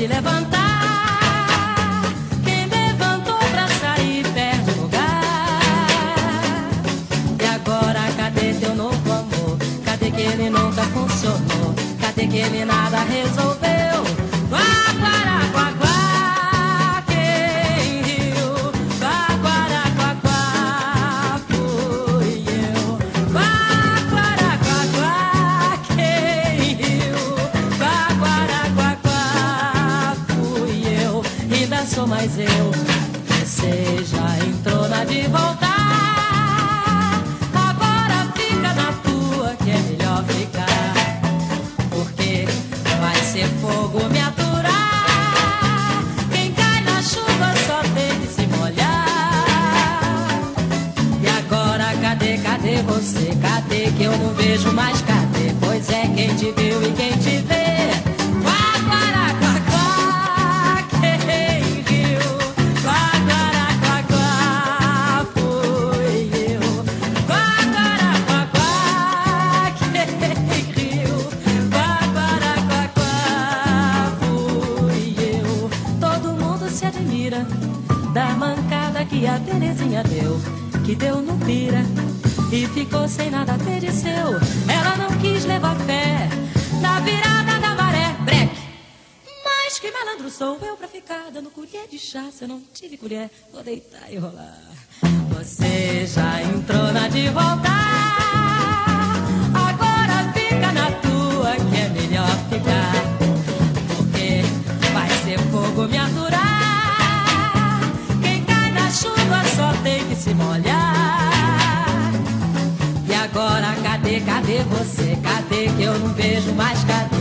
levantar. Quem levantou pra sair perde o lugar. E agora cadê teu novo amor? Cadê que ele nunca funcionou? Cadê que ele nada resolveu? Quá, quá, quá, quá. Mas eu, você já entrou na de voltar. Agora fica na tua, que é melhor ficar. Porque vai ser fogo me aturar. Quem cai na chuva só tem que se molhar. E agora cadê você? Cadê que eu não vejo mais? Cadê? Pois é, quem te viu e quem te vê. Da mancada que a Terezinha deu, que deu no pira e ficou sem nada ter de seu. Ela não quis levar fé na virada da maré, breque. Mas que malandro sou eu pra ficar dando colher de chá. Se eu não tive colher, vou deitar e rolar. Você já entrou na de voltar. Agora fica na tua, que é melhor ficar. Porque vai ser fogo me aturar. Chuva só tem que se molhar. E agora cadê você? Cadê que eu não vejo mais? Cadê?